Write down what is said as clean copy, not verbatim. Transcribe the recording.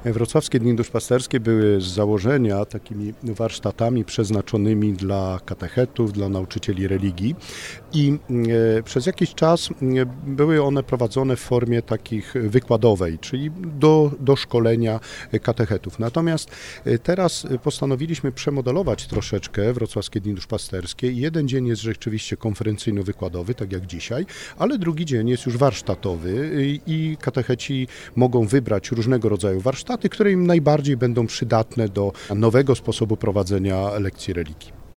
Wrocławskie Dni Duszpasterskie były z założenia takimi warsztatami przeznaczonymi dla katechetów, dla nauczycieli religii i przez jakiś czas były one prowadzone w formie takich wykładowej, czyli do szkolenia katechetów. Natomiast teraz postanowiliśmy przemodelować troszeczkę Wrocławskie Dni Duszpasterskie. Jeden dzień jest rzeczywiście konferencyjno-wykładowy, tak jak dzisiaj, ale drugi dzień jest już warsztatowy i katecheci mogą wybrać różnego rodzaju warsztaty, które im najbardziej będą przydatne do nowego sposobu prowadzenia lekcji religii.